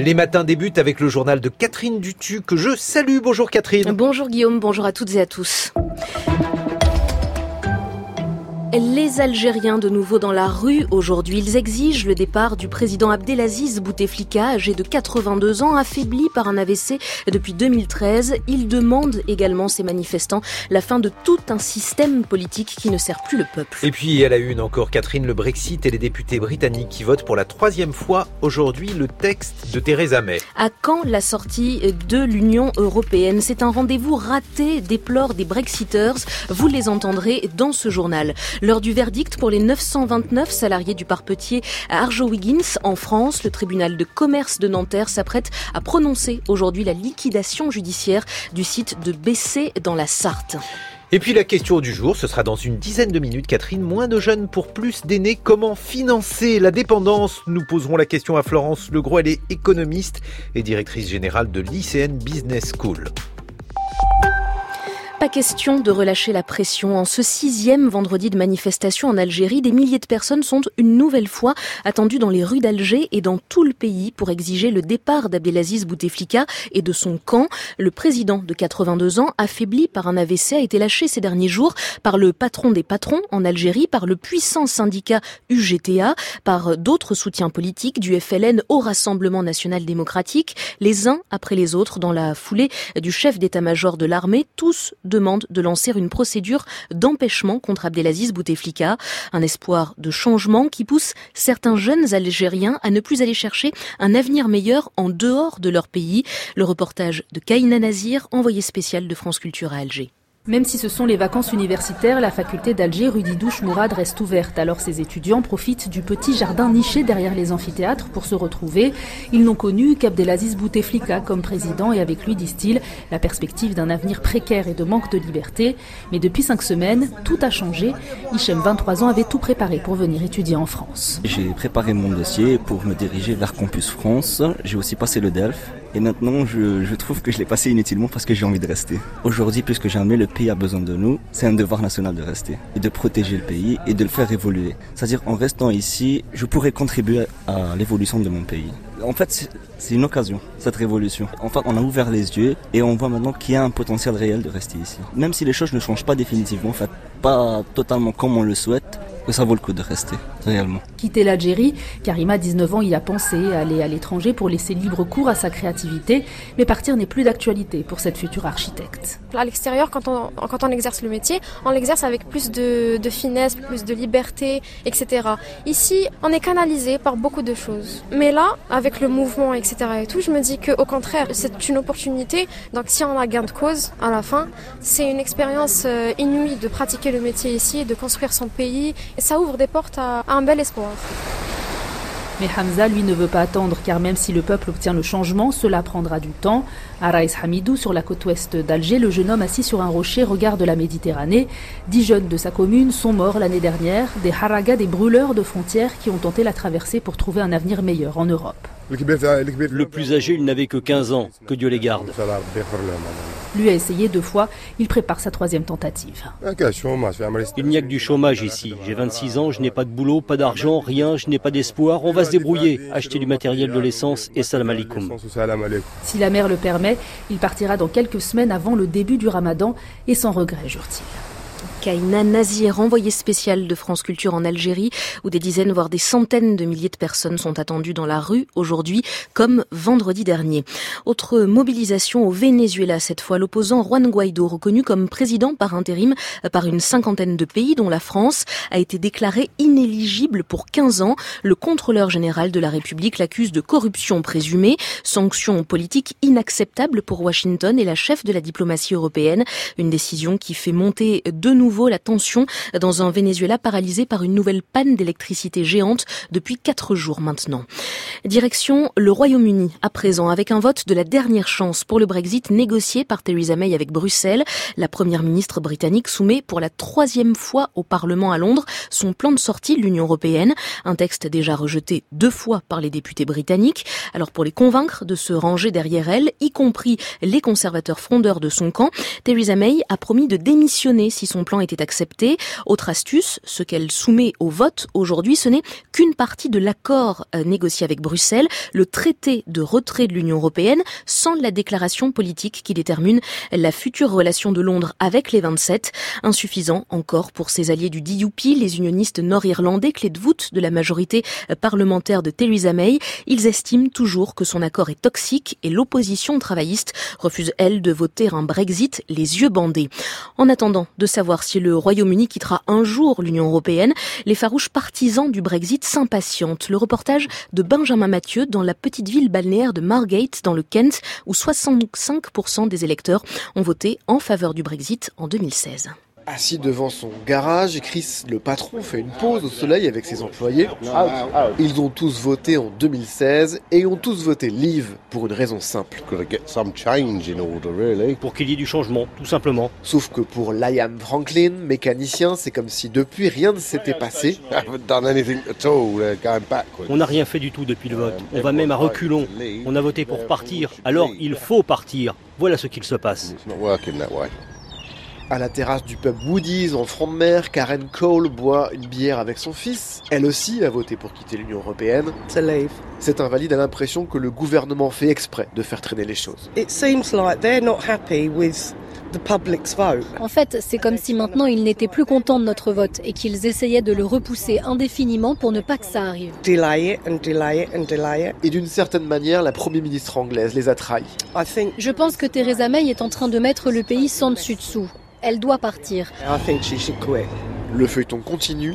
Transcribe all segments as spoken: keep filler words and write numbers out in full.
Les matins débutent avec le journal de Catherine Dutu que je salue. Bonjour Catherine. Bonjour Guillaume, bonjour à toutes et à tous. Les Algériens de nouveau dans la rue aujourd'hui. Ils exigent le départ du président Abdelaziz Bouteflika, âgé de quatre-vingt-deux ans, affaibli par un A V C depuis deux mille treize. Ils demandent également, ces manifestants, la fin de tout un système politique qui ne sert plus le peuple. Et puis à la une encore, Catherine, le Brexit et les députés britanniques qui votent pour la troisième fois aujourd'hui le texte de Theresa May. À quand la sortie de l'Union européenne? C'est un rendez-vous raté, déplorent des Brexiters. Vous les entendrez dans ce journal. L'heure du verdict pour les neuf cent vingt-neuf salariés du parpetier à Arjowiggins en France. Le tribunal de commerce de Nanterre s'apprête à prononcer aujourd'hui la liquidation judiciaire du site de Bessé dans la Sarthe. Et puis la question du jour, ce sera dans une dizaine de minutes. Catherine, moins de jeunes pour plus d'aînés. Comment financer la dépendance? Nous poserons la question à Florence Legros. Elle est économiste et directrice générale de l'I C N Business School. Pas question de relâcher la pression. En ce sixième vendredi de manifestation en Algérie, des milliers de personnes sont une nouvelle fois attendues dans les rues d'Alger et dans tout le pays pour exiger le départ d'Abdelaziz Bouteflika et de son camp. Le président de quatre-vingt-deux ans, affaibli par un A V C, a été lâché ces derniers jours par le patron des patrons en Algérie, par le puissant syndicat U G T A, par d'autres soutiens politiques du F L N au Rassemblement national démocratique, les uns après les autres dans la foulée du chef d'état-major de l'armée, tous demande de lancer une procédure d'empêchement contre Abdelaziz Bouteflika. Un espoir de changement qui pousse certains jeunes Algériens à ne plus aller chercher un avenir meilleur en dehors de leur pays. Le reportage de Kaïna Nazir, envoyé spécial de France Culture à Alger. Même si ce sont les vacances universitaires, la faculté d'Alger Rudi Douche Mourad reste ouverte. Alors ses étudiants profitent du petit jardin niché derrière les amphithéâtres pour se retrouver. Ils n'ont connu qu'Abdelaziz Bouteflika comme président et avec lui, disent-ils, la perspective d'un avenir précaire et de manque de liberté. Mais depuis cinq semaines, tout a changé. Hichem, vingt-trois ans, avait tout préparé pour venir étudier en France. J'ai préparé mon dossier pour me diriger vers Campus France. J'ai aussi passé le D E L F. Et maintenant, je, je trouve que je l'ai passé inutilement parce que j'ai envie de rester. Aujourd'hui, plus que jamais, le pays a besoin de nous. C'est un devoir national de rester et de protéger le pays et de le faire évoluer. C'est-à-dire, en restant ici, je pourrais contribuer à l'évolution de mon pays. En fait, c'est, c'est une occasion, cette révolution. En fait, on a ouvert les yeux et on voit maintenant qu'il y a un potentiel réel de rester ici. Même si les choses ne changent pas définitivement, en fait, pas totalement comme on le souhaite, que ça vaut le coup de rester, réellement. Quitter l'Algérie, Karima, dix-neuf ans, y a pensé, aller à l'étranger pour laisser libre cours à sa créativité, mais partir n'est plus d'actualité pour cette future architecte. À l'extérieur, quand on, quand on exerce le métier, on l'exerce avec plus de, de finesse, plus de liberté, et cetera. Ici, on est canalisé par beaucoup de choses. Mais là, avec le mouvement, et cetera et tout, je me dis qu'au contraire, c'est une opportunité. Donc si on a gain de cause à la fin, c'est une expérience inouïe de pratiquer le métier ici, de construire son pays. Et ça ouvre des portes à, à un bel espoir. Mais Hamza, lui, ne veut pas attendre, car même si le peuple obtient le changement, cela prendra du temps. À Raïs Hamidou, sur la côte ouest d'Alger, le jeune homme assis sur un rocher regarde la Méditerranée. Dix jeunes de sa commune sont morts l'année dernière, des haragas, des brûleurs de frontières qui ont tenté la traversée pour trouver un avenir meilleur en Europe. Le plus âgé, il n'avait que quinze ans, que Dieu les garde. Lui a essayé deux fois, il prépare sa troisième tentative. Il n'y a que du chômage ici. J'ai vingt-six ans, je n'ai pas de boulot, pas d'argent, rien, je n'ai pas d'espoir. On va se débrouiller, acheter du matériel, de l'essence et salam alaikum. Si la mer le permet, il partira dans quelques semaines avant le début du ramadan et sans regret, jure-t-il. Kaïna Nazir, envoyée spéciale de France Culture en Algérie, où des dizaines, voire des centaines de milliers de personnes sont attendues dans la rue aujourd'hui, comme vendredi dernier. Autre mobilisation au Venezuela, cette fois l'opposant Juan Guaidó, reconnu comme président par intérim par une cinquantaine de pays, dont la France, a été déclaré inéligible pour quinze ans. Le contrôleur général de la République l'accuse de corruption présumée, sanction politique inacceptable pour Washington et la chef de la diplomatie européenne. Une décision qui fait monter de nouveau la tension dans un Venezuela paralysé par une nouvelle panne d'électricité géante depuis quatre jours maintenant. Direction le Royaume-Uni à présent, avec un vote de la dernière chance pour le Brexit négocié par Theresa May avec Bruxelles. La première ministre britannique soumet pour la troisième fois au Parlement à Londres son plan de sortie de l'Union européenne. Un texte déjà rejeté deux fois par les députés britanniques. Alors pour les convaincre de se ranger derrière elle, y compris les conservateurs frondeurs de son camp, Theresa May a promis de démissionner si son plan était accepté. Autre astuce, ce qu'elle soumet au vote aujourd'hui, ce n'est qu'une partie de l'accord négocié avec Bruxelles, le traité de retrait de l'Union européenne, sans la déclaration politique qui détermine la future relation de Londres avec les vingt-sept. Insuffisant encore pour ses alliés du D U P, les unionistes nord-irlandais, clé de voûte de la majorité parlementaire de Theresa May. Ils estiment toujours que son accord est toxique et l'opposition travailliste refuse, elle, de voter un Brexit les yeux bandés. En attendant de savoir si le Royaume-Uni quittera un jour l'Union européenne, les farouches partisans du Brexit s'impatientent. Le reportage de Benjamin Mathieu dans la petite ville balnéaire de Margate dans le Kent, où soixante-cinq pour cent des électeurs ont voté en faveur du Brexit en deux mille seize. Assis devant son garage, Chris, le patron, fait une pause au soleil avec ses employés. Ils ont tous voté en deux mille seize et ont tous voté Leave pour une raison simple. Pour qu'il y ait du changement, tout simplement. Sauf que pour Liam Franklin, mécanicien, c'est comme si depuis rien ne s'était passé. On n'a rien fait du tout depuis le vote. On va même à reculons. On a voté pour partir, alors il faut partir. Voilà ce qu'il se passe. À la terrasse du pub Woody's en front de mer, Karen Cole boit une bière avec son fils. Elle aussi a voté pour quitter l'Union européenne. Cet invalide a l'impression que le gouvernement fait exprès de faire traîner les choses. En fait, c'est comme si maintenant ils n'étaient plus contents de notre vote et qu'ils essayaient de le repousser indéfiniment pour ne pas que ça arrive. Et d'une certaine manière, la Première ministre anglaise les a trahis. Je pense que Theresa May est en train de mettre le pays sans dessus-dessous. Elle doit partir. Le feuilleton continue,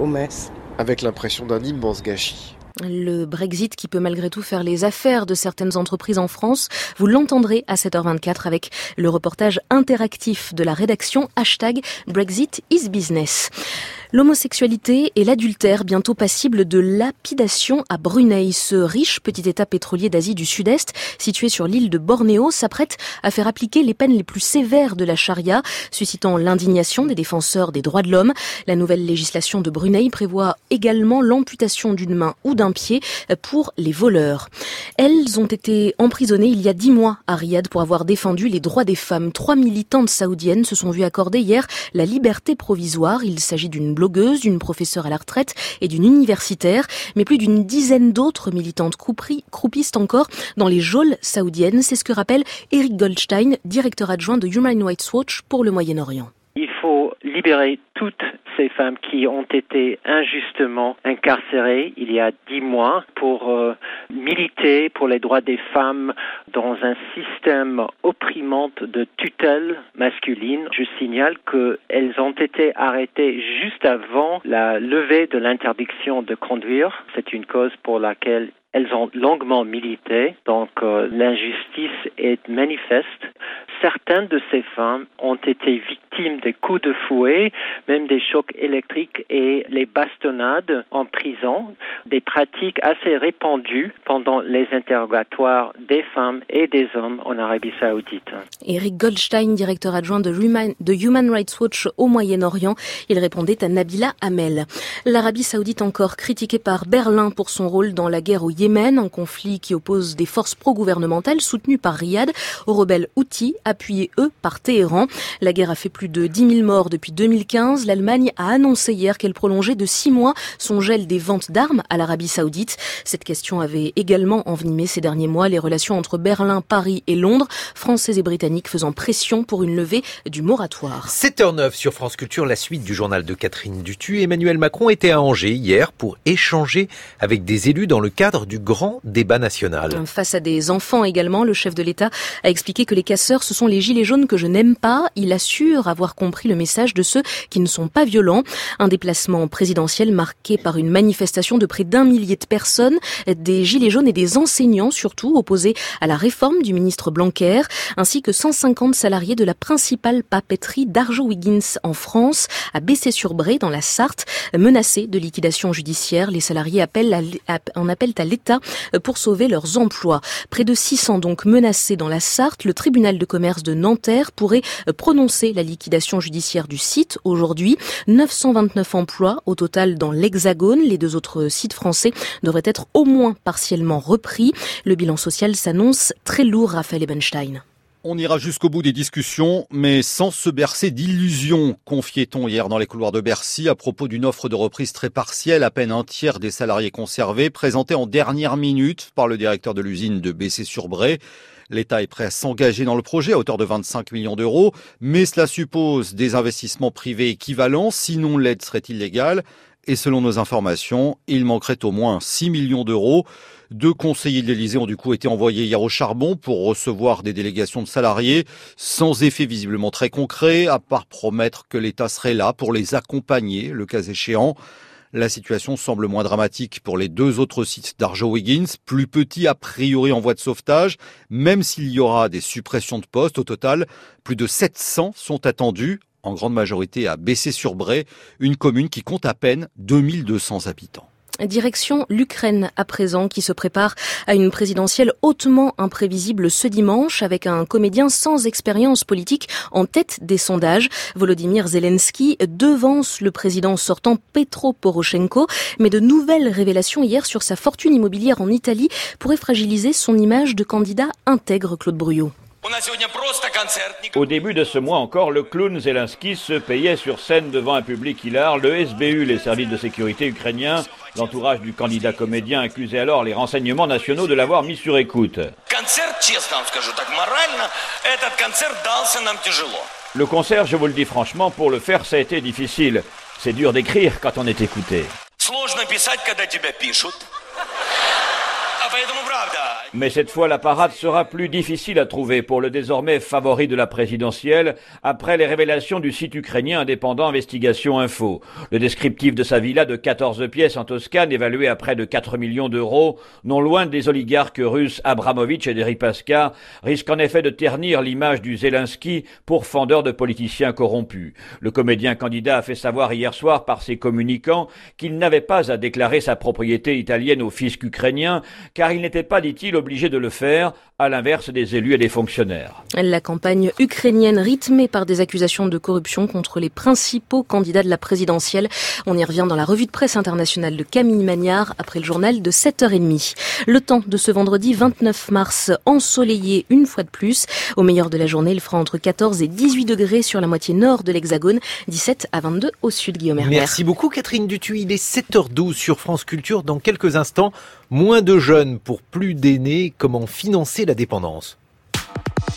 avec l'impression d'un immense gâchis. Le Brexit qui peut malgré tout faire les affaires de certaines entreprises en France. Vous l'entendrez à sept heures vingt-quatre avec le reportage interactif de la rédaction hashtag Brexit is Business. L'homosexualité et l'adultère bientôt passibles de lapidation à Brunei. Ce riche petit état pétrolier d'Asie du Sud-Est, situé sur l'île de Bornéo, s'apprête à faire appliquer les peines les plus sévères de la charia, suscitant l'indignation des défenseurs des droits de l'homme. La nouvelle législation de Brunei prévoit également l'amputation d'une main ou d'un pied pour les voleurs. Elles ont été emprisonnées il y a dix mois à Riyad pour avoir défendu les droits des femmes. Trois militantes saoudiennes se sont vues accorder hier la liberté provisoire. Il s'agit d'une blogueuse, d'une professeure à la retraite et d'une universitaire, mais plus d'une dizaine d'autres militantes croupissent encore dans les geôles saoudiennes. C'est ce que rappelle Eric Goldstein, directeur adjoint de Human Rights Watch pour le Moyen-Orient. Il faut libérer toutes ces femmes qui ont été injustement incarcérées il y a dix mois pour euh, militer pour les droits des femmes dans un système opprimant de tutelle masculine. Je signale qu'elles ont été arrêtées juste avant la levée de l'interdiction de conduire. C'est une cause pour laquelle elles ont longuement milité, donc euh, l'injustice est manifeste. Certaines de ces femmes ont été victimes des coups de fouet, même des chocs électriques et les bastonnades en prison, des pratiques assez répandues pendant les interrogatoires des femmes et des hommes en Arabie Saoudite. Eric Goldstein, directeur adjoint de Human, de Human Rights Watch au Moyen-Orient, il répondait à Nabila Hamel. L'Arabie Saoudite encore critiquée par Berlin pour son rôle dans la guerre au Yémen, un conflit qui oppose des forces pro-gouvernementales soutenues par Riyad aux rebelles Houthis, appuyés eux par Téhéran. La guerre a fait plus de dix mille morts depuis deux mille quinze. L'Allemagne a annoncé hier qu'elle prolongeait de six mois son gel des ventes d'armes à l'Arabie Saoudite. Cette question avait également envenimé ces derniers mois les relations entre Berlin, Paris et Londres, Français et Britanniques faisant pression pour une levée du moratoire. sept heures neuf sur France Culture, la suite du journal de Catherine Dutu. Emmanuel Macron était à Angers hier pour échanger avec des élus dans le cadre du grand débat national. Face à des enfants également, le chef de l'État a expliqué que les casseurs, ce sont les gilets jaunes que je n'aime pas. Il assure avoir compris le message de ceux qui ne sont pas violents. Un déplacement présidentiel marqué par une manifestation de près d'un millier de personnes, des gilets jaunes et des enseignants surtout opposés à la réforme du ministre Blanquer, ainsi que cent cinquante salariés de la principale papeterie d'Arjowiggins en France, à Bessay-sur-Bray dans la Sarthe, menacés de liquidation judiciaire. Les salariés appellent à, en appellent à l'État pour sauver leurs emplois. Près de six cents donc menacés dans la Sarthe. Le tribunal de commerce de Nanterre pourrait prononcer la liquidation judiciaire du site aujourd'hui. neuf cent vingt-neuf emplois au total dans l'Hexagone. Les deux autres sites français devraient être au moins partiellement repris. Le bilan social s'annonce très lourd, Raphaël Ebenstein. On ira jusqu'au bout des discussions, mais sans se bercer d'illusions, confiait-on hier dans les couloirs de Bercy à propos d'une offre de reprise très partielle, à peine un tiers des salariés conservés, présentée en dernière minute par le directeur de l'usine de Bessay-sur-Bray. L'État est prêt à s'engager dans le projet à hauteur de vingt-cinq millions d'euros, mais cela suppose des investissements privés équivalents, sinon l'aide serait illégale. Et selon nos informations, il manquerait au moins six millions d'euros. Deux conseillers de l'Élysée ont du coup été envoyés hier au charbon pour recevoir des délégations de salariés, sans effet visiblement très concret, à part promettre que l'État serait là pour les accompagner, le cas échéant. La situation semble moins dramatique pour les deux autres sites d'Arjowiggins, plus petits a priori en voie de sauvetage, même s'il y aura des suppressions de postes. Au total, plus de sept cents sont attendus, en grande majorité à Bessay-sur-Bray, une commune qui compte à peine deux mille deux cents habitants. Direction l'Ukraine à présent, qui se prépare à une présidentielle hautement imprévisible ce dimanche, avec un comédien sans expérience politique en tête des sondages. Volodymyr Zelensky devance le président sortant Petro Poroshenko, mais de nouvelles révélations hier sur sa fortune immobilière en Italie pourraient fragiliser son image de candidat intègre, Claude Bruyot. Au début de ce mois encore, le clown Zelensky se payait sur scène devant un public hilar. Le S B U, les services de sécurité ukrainiens, l'entourage du candidat comédien accusait alors les renseignements nationaux de l'avoir mis sur écoute. Le concert, je vous le dis franchement, pour le faire, ça a été difficile. C'est dur d'écrire quand on est écouté. Mais cette fois, la parade sera plus difficile à trouver pour le désormais favori de la présidentielle après les révélations du site ukrainien indépendant Investigation Info. Le descriptif de sa villa de quatorze pièces en Toscane, évaluée à près de quatre millions d'euros, non loin des oligarques russes Abramovitch et Deripaska, risque en effet de ternir l'image du Zelensky, pourfendeur de politiciens corrompus. Le comédien candidat a fait savoir hier soir par ses communicants qu'il n'avait pas à déclarer sa propriété italienne au fisc ukrainien, car il n'était pas, dit-il, obligé de le faire, à l'inverse des élus et des fonctionnaires. La campagne ukrainienne rythmée par des accusations de corruption contre les principaux candidats de la présidentielle. On y revient dans la revue de presse internationale de Camille Magnard après le journal de sept heures trente. Le temps de ce vendredi vingt-neuf mars, ensoleillé une fois de plus. Au meilleur de la journée, il fera entre quatorze et dix-huit degrés sur la moitié nord de l'Hexagone, dix-sept à vingt-deux au sud, Guillaume Herbert. Merci beaucoup Catherine Dutuy. Il est sept heures douze sur France Culture. Dans quelques instants, moins de jeunes pour plus d'aînés. Comment financer la dépendance ?